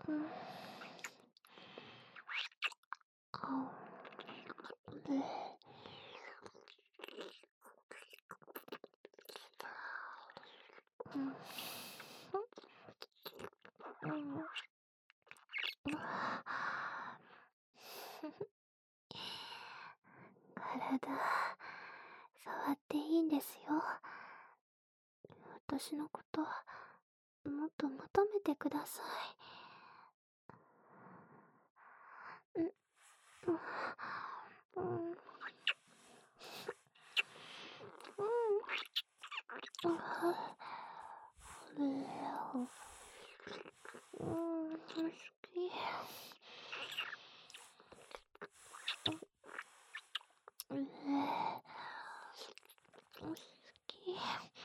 うん。あう。うん。うん。体、触っていいんですよ。私のこと、もっと求めてください。うん。うん。うん。好き。好き。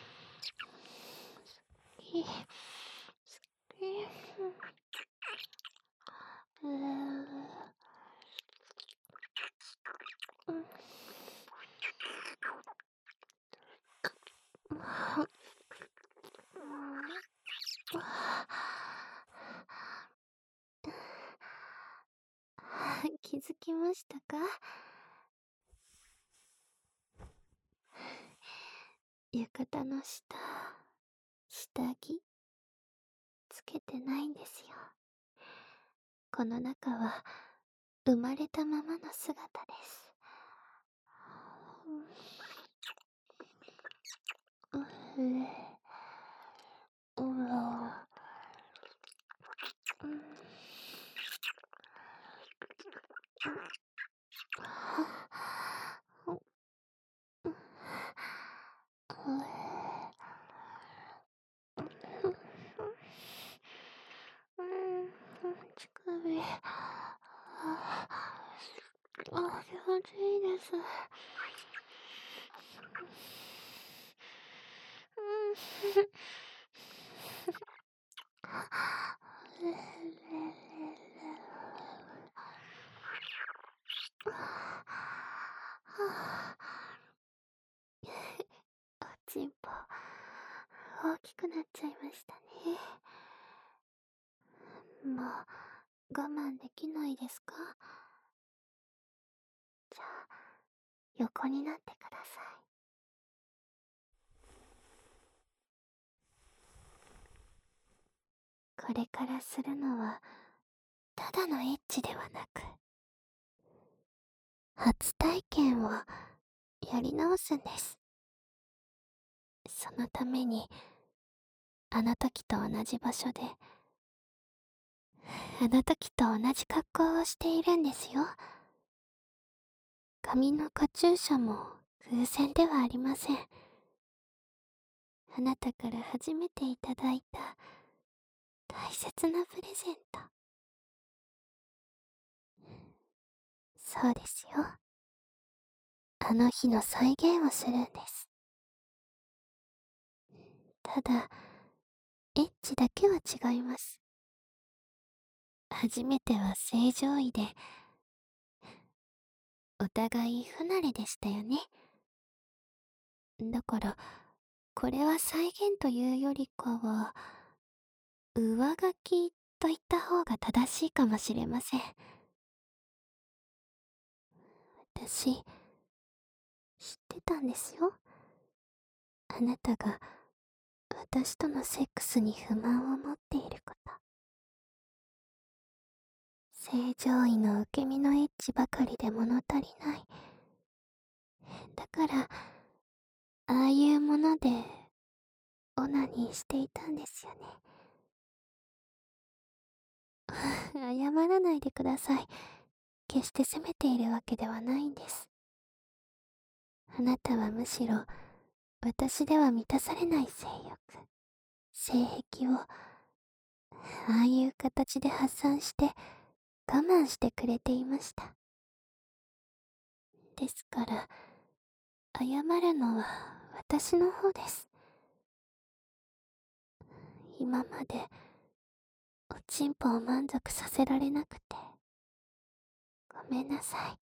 好き。うん。気づきましたか？浴衣の下着、つけてないんですよ。この中は、生まれたままの姿です。うん。うん。乳首。気持ちいいです。おちんぽ、大きくなっちゃいましたね。もう、我慢できないですか？じゃあ、横になってください。これからするのは、ただのエッチではなく、初体験をやり直すんです。そのために、あの時と同じ場所で、あの時と同じ格好をしているんですよ。髪のカチューシャも偶然ではありません。あなたから初めていただいた大切なプレゼント。そうですよ。あの日の再現をするんです。ただ、エッチだけは違います。初めては正常位で、お互い不慣れでしたよね。だから、これは再現というよりかは、上書きと言った方が正しいかもしれません。私、知ってたんですよ。あなたが私とのセックスに不満を持っていること。正常位の受け身のエッチばかりで物足りない。だから、ああいうもので、オナニーしていたんですよね。謝らないでください。決して責めているわけではないんです。あなたはむしろ、私では満たされない性欲、性癖を、ああいう形で発散して我慢してくれていました。ですから、謝るのは私の方です。今まで、おちんぽを満足させられなくて、ごめんなさい。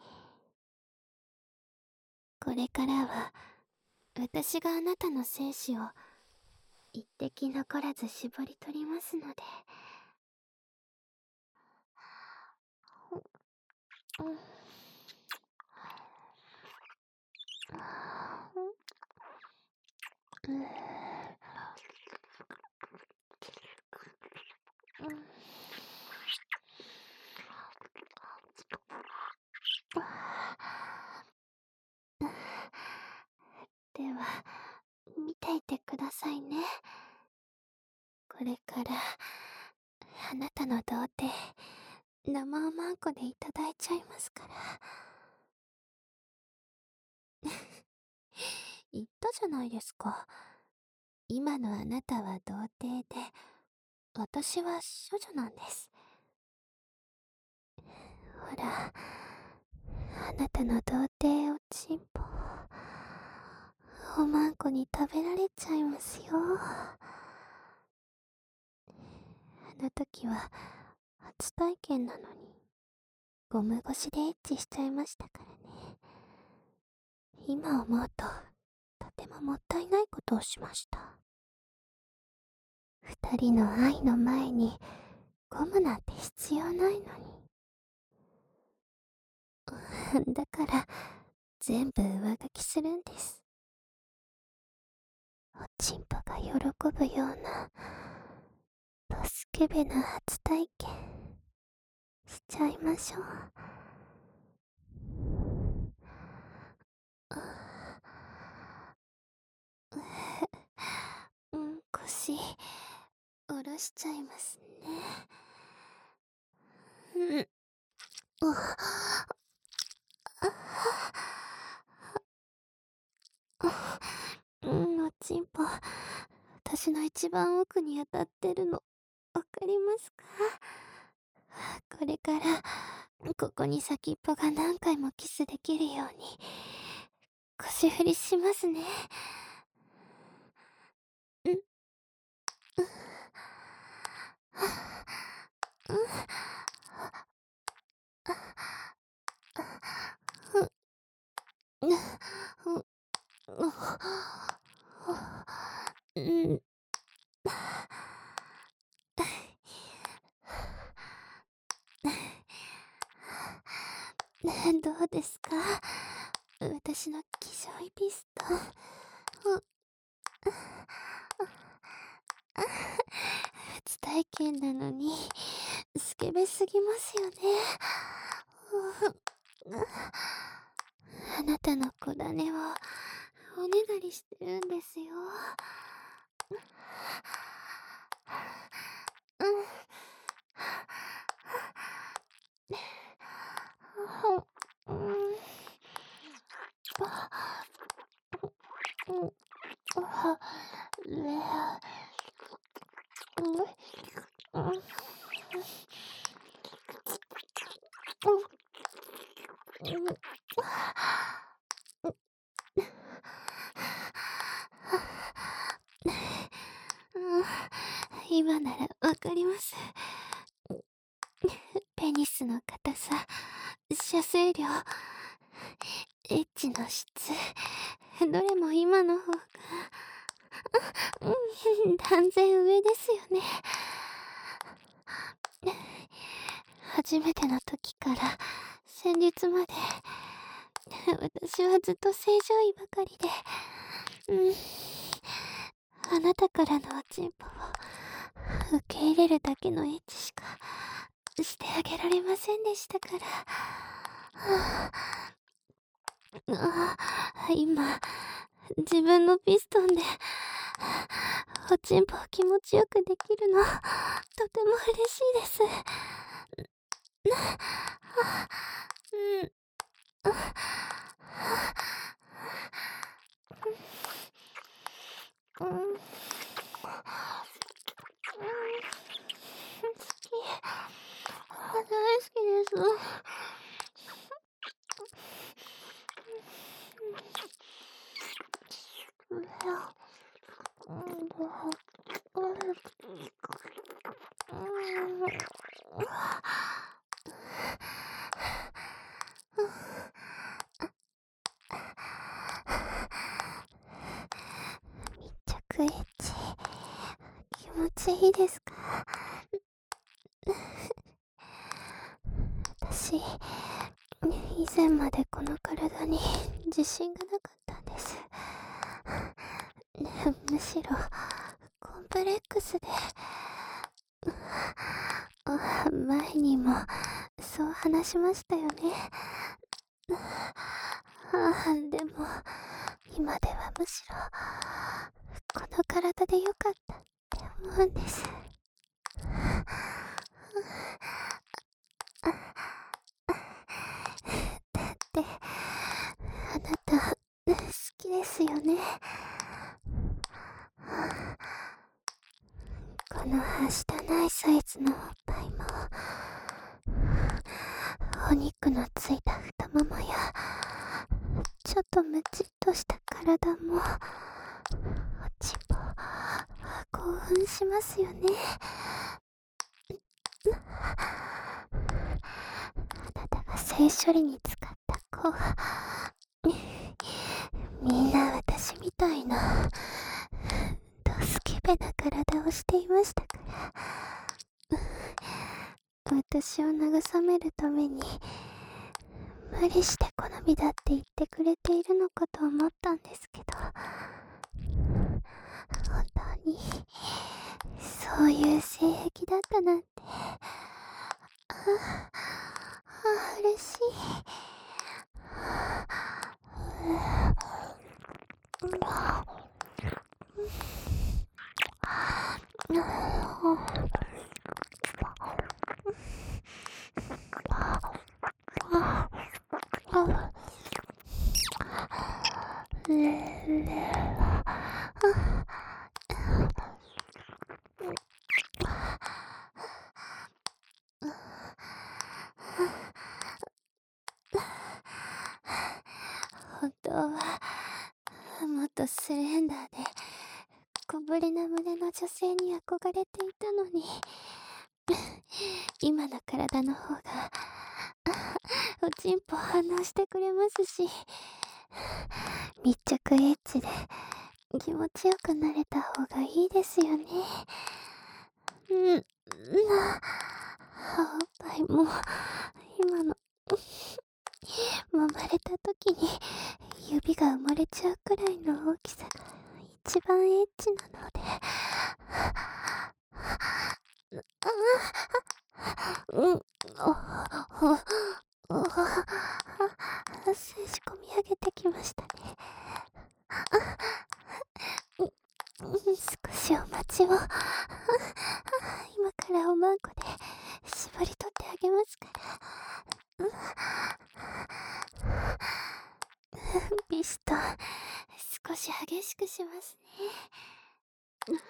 これからは、私があなたの精子を一滴残らず絞り取りますので、 では、見ていてくださいね。これから、あなたの童貞、生おまんこでいただいちゃいますから。言ったじゃないですか。今のあなたは童貞で、私は処女なんです。ほら、あなたの童貞おちんぽ、おまんこに食べられちゃいますよ。あの時は、初体験なのに、ゴム越しでエッチしちゃいましたからね。今思うと、とてももったいないことをしました。二人の愛の前に、ゴムなんて必要ないのに。だから、全部上書きするんです。おちんぽが喜ぶような、ドスケベな初体験、しちゃいましょう。腰、下ろしちゃいますね。おちんぽ、私の一番奥に当たってるの、わかりますか？これから、ここに先っぽが何回もキスできるように、腰振りしますね。どうですか？私の気象いピストン。初体験なのに、スケベすぎますよね。あなたの子種をおねだりしてるんですよ。今ならわかります。ペニスの硬さ、射精量、エッチの質、どれも今の方が、断然上ですよね。初めての時から先日まで、私はずっと正常位ばかりで、あなたからのおちんぽを受け入れるだけのエッチしかしてあげられませんでしたから。今、自分のピストンで、おちんぽを気持ちよくできるの、とても嬉しいです。大好きです。密着エッチ、気持ちいいですか？私、 以前までこの体に自信がなかったんです。むしろコンプレックスで、前にもそう話しましたよね。でも今ではむしろこの体でよかったって思うんです。だってあなた好きですよね。このはしたないサイズのおっぱいも、お肉のついた太ももやちょっとムチっとした体も、おちんぽ興奮しますよね。あなたが性処理に使った子、みんな私みたいなドスケベな体をしていましたから、私を慰めるために無理して好みだって言ってくれているのかと思ったんですけど、本当にそういう性癖だったなんて。嬉しい。本当はもっとスレンダーで小ぶりな胸の女性に憧れていたのに、今の体の方がおちんぽ反応してくれますし、密着エッジで気持ちよくなれた方がいいですよね。おっぱいも今の揉まれた時に指が埋もれちゃうくらいの大きさが一番エッチなので、静止込み上げてきましたね。少しお待ちを。今からおまんこで絞り取ってあげますから。ピストン少し激しくしますね。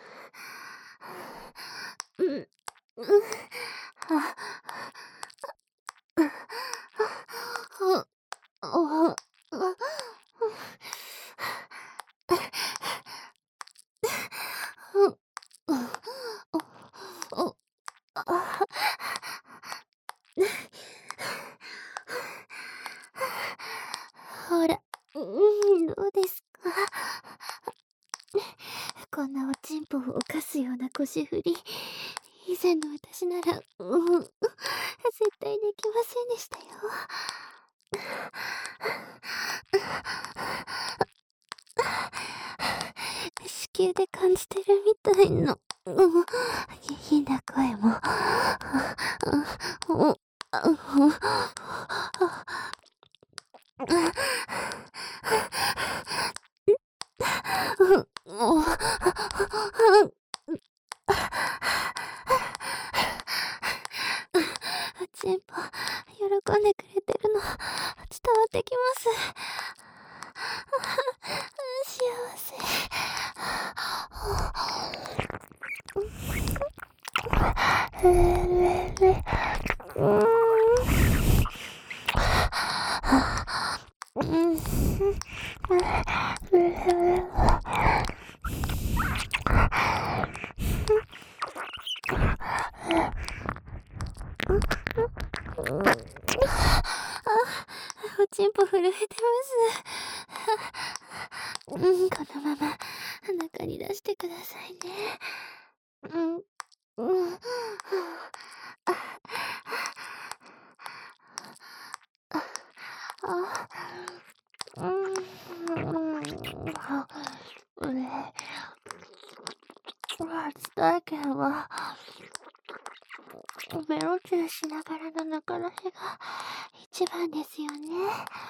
ほら、どうですか。こんなおちんぽを犯すような腰振り、以前の私なら、絶対できませんでしたよ。子宮で感じてるみたいな、下品な声も、ちんぽ喜んでくれてるの伝わってきます。幸せ。おちんぽ震えてます。このまま中に出してくださいね。うん。 う初体験は、ベロチューしながらのぬか出しが一番ですよね。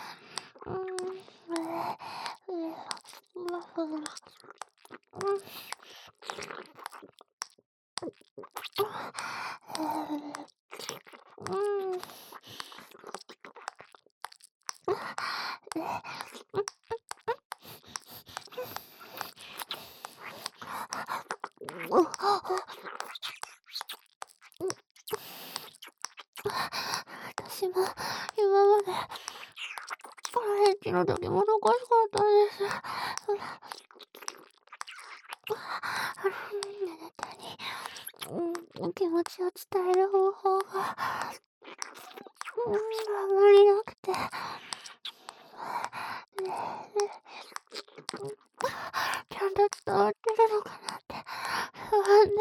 私も今までこのエッチの時も残しかったんです。あなたに、お気持ちを伝える方法が、あまりなくて。ちゃんと伝わってるのかなって不安で。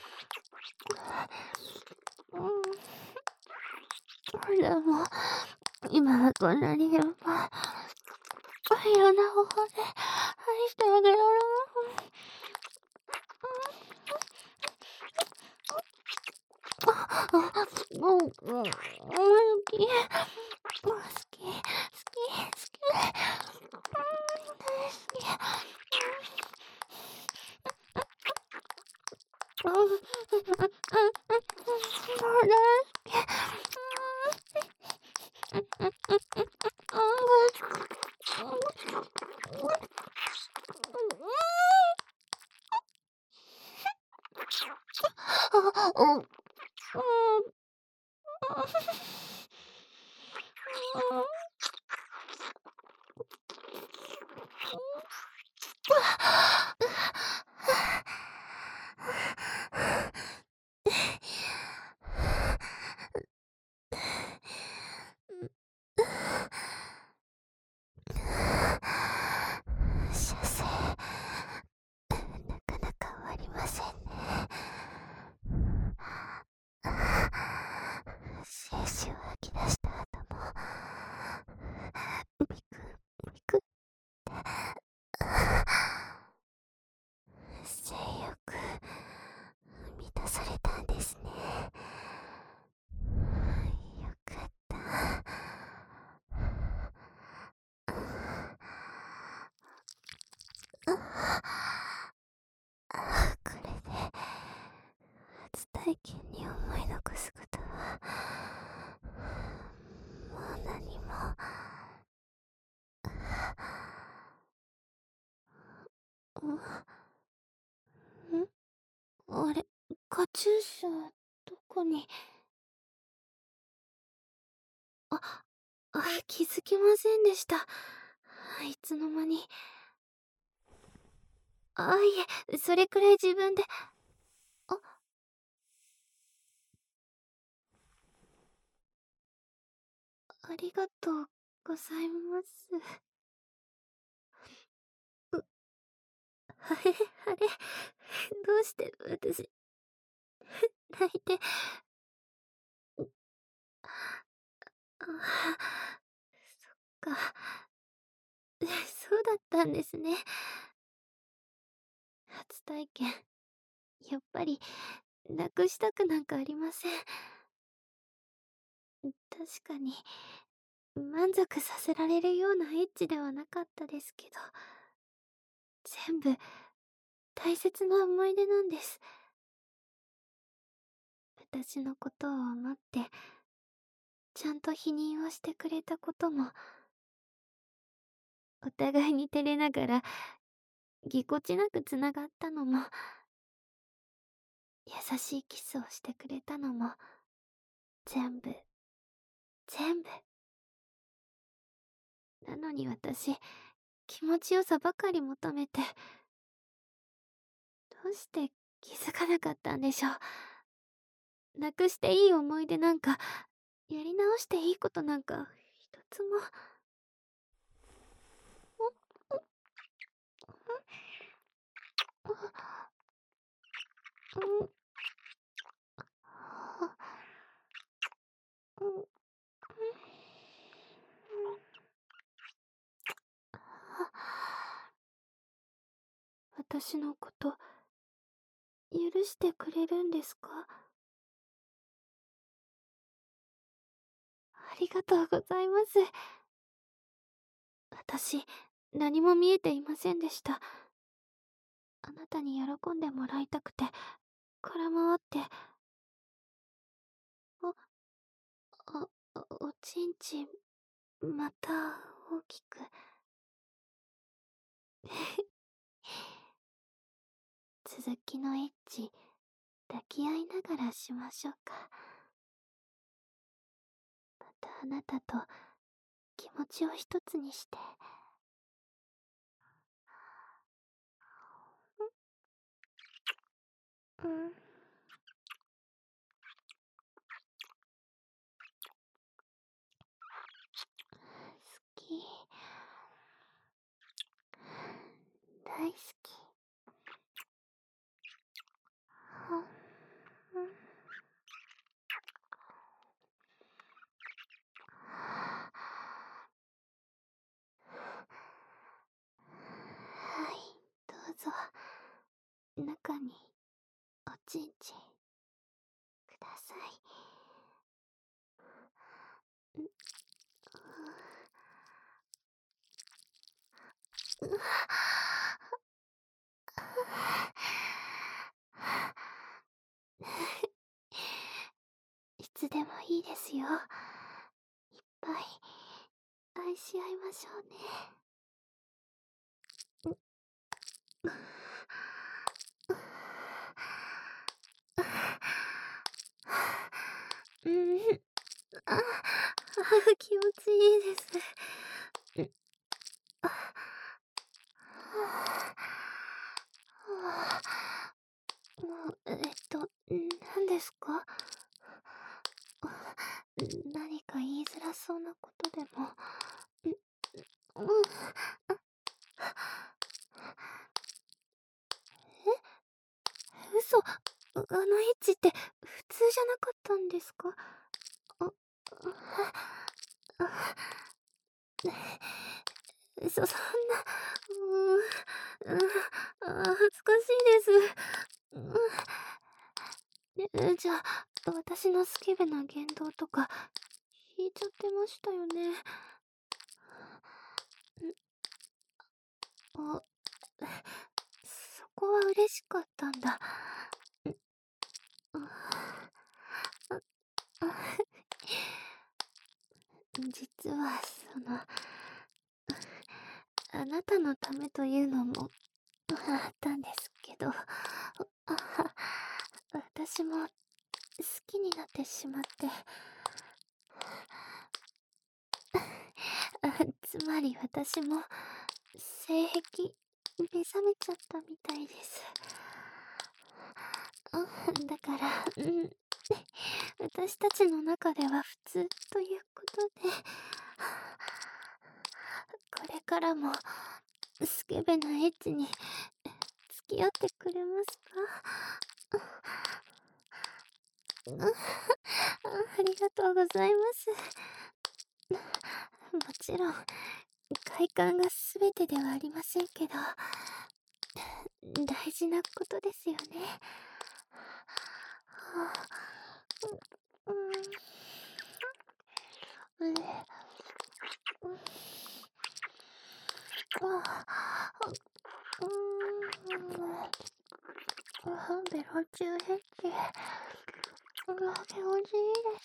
でも、今はこんなにいっぱい、いろんな方法で愛してあげられる。好き。好き。好き。大好き。射精、なかなか終わりませんね。精子を吐き出した後も、ビクビクって性欲満たされたんですね。よかった。これで初体験に思い残すことはもう何も。あれ、カチューシャ、どこに。あ、気づきませんでした。いつの間に。いえ、それくらい自分で。あ、ありがとうございます。あれ、どうして私、泣いて。そっか。そうだったんですね。初体験。やっぱり、なくしたくなんかありません。確かに、満足させられるようなエッチではなかったですけど、全部、大切な思い出なんです。私のことを思って、ちゃんと否認をしてくれたことも、お互いに照れながら、ぎこちなくつながったのも、優しいキスをしてくれたのも、全部、全部。なのに私、気持ちよさばかり求めて、どうして気づかなかったんでしょう。なくしていい思い出なんか、やり直していいことなんか、一つも。 私のこと許してくれるんですか？ありがとうございます。私、何も見えていませんでした。あなたに喜んでもらいたくて、空回って、あ、おちんちん、また大きく。続きのエッチ、抱き合いながらしましょうか。またあなたと気持ちを一つにして。うん、好き。大好き。うん、はい、どうぞ。中におちんちんください。いつでもいいですよ。いっぱい愛し合いましょうね。うん、あ、気持ちいいです。もう、何ですか？何か言いづらそうなことでも。うん、嘘、あのエッチって普通じゃなかったんですか？あ、そんな、恥ずかしいです。じゃあ、私のスケベな言動とか、引いちゃってましたよね。あ、そこは嬉しかったんだ。実は、あなたのためというのもあったんですけど、私も好きになってしまって、つまり私も性癖目覚めちゃったみたいです。だから、私たちの中では普通ということで、これからもスケベなエッチに付き合ってくれますか？ありがとうございます。もちろん、快感が全てではありませんけど、大事なことですよね。うん、うん、ベロチューヘッジ、気持ちいいです。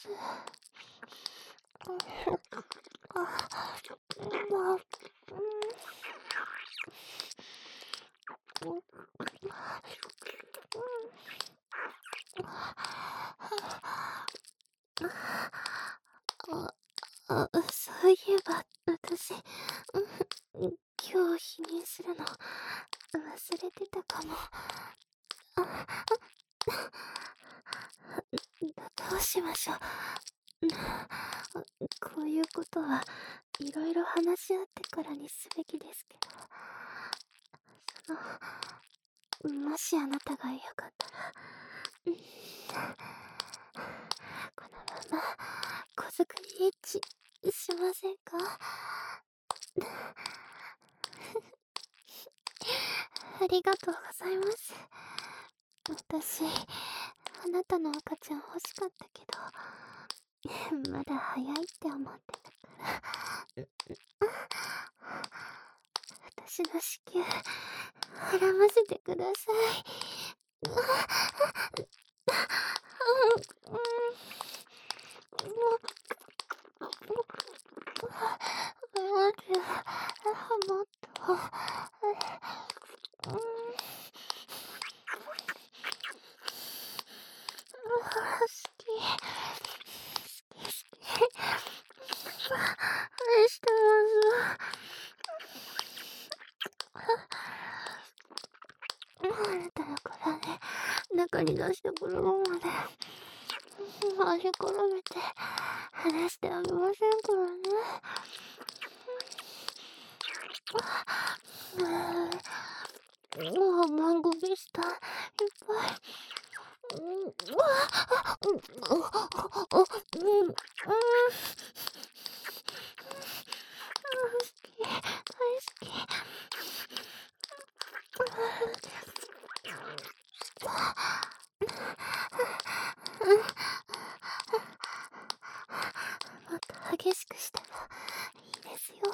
そういえば、私、今日否認するの忘れてたかも。どうしましょう。こういうことはいろいろ話し合ってからにすべきですけど、もしあなたがよかったら、このまま小作りエッチしませんか？はありがとうございます。私、あなたの赤ちゃん欲しかったけど、まだ早いって思ってたから。私の子宮、孕ませてください。もっと、好き。愛してます。あなたの体で中に出してくるのまで足絡めて離してあげませんからね。マンゴービスタいっぱい。大好き。もっと激しくしたらいいですよ。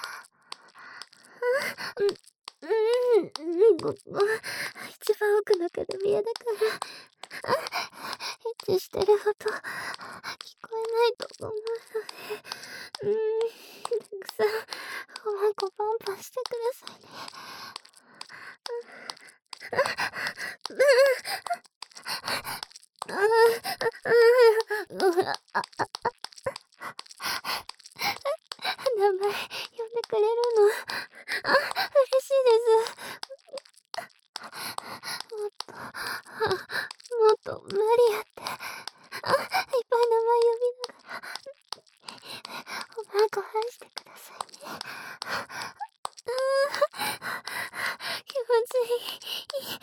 一番奥の角部屋だから、エッチしてる音、聞こえないと思うので、たくさん、おまんこパンパンしてくださいね。名前呼んでくれるの、嬉しいです。もっと無理やって、いっぱい名前呼びながら、おまんこ愛してくださいね。気持ちいい。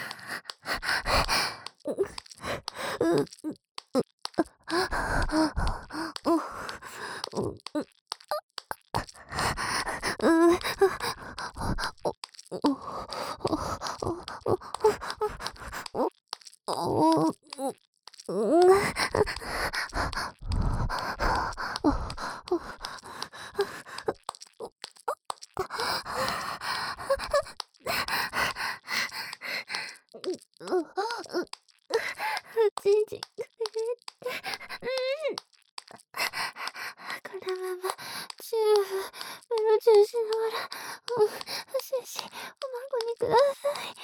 じんじんくれって。このままチューブベロチューしながら、シュシュおまんこにください。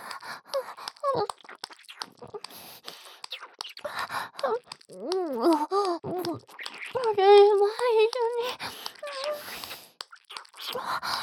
これも一緒に。好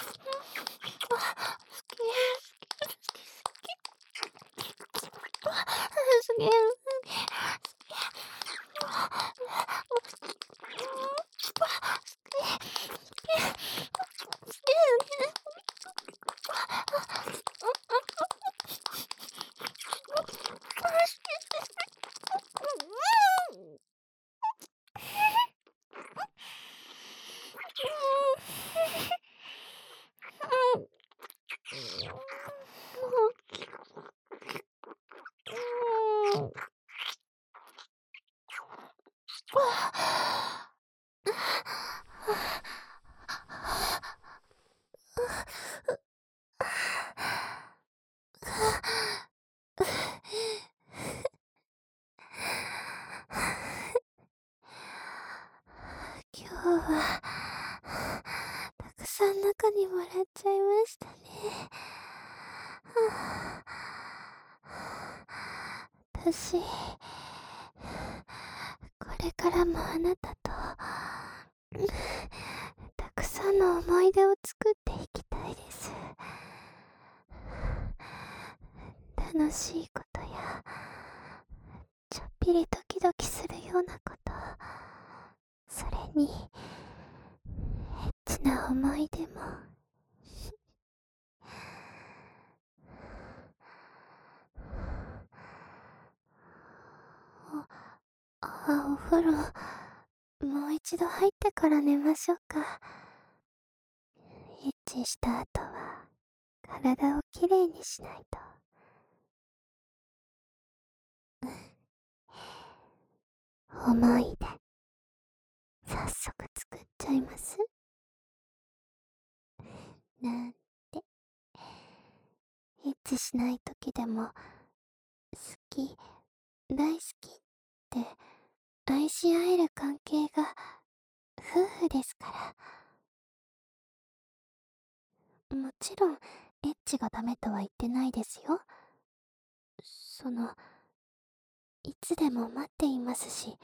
今日はたくさん中にもらっちゃいましたね。私、これからもあなたとたくさんの思い出を作っていきたいです。楽しいことやちょっぴりドキドキするようなこと、それにエッチな思い出も。お風呂もう一度入ってから寝ましょうか。エッチした後は体をきれいにしないと。思いで早速作っちゃいます。なんて、エッチしない時でも、好き、大好きって愛し合える関係が夫婦ですから。もちろん、エッチがダメとは言ってないですよ。いつでも待っていますし、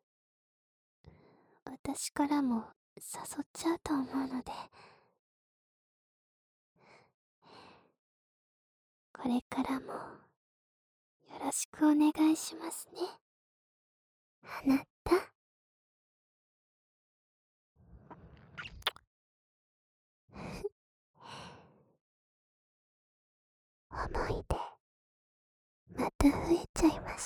私からも誘っちゃうと思うので、これからもよろしくお願いしますね。あなた。思い出、また増えちゃいまし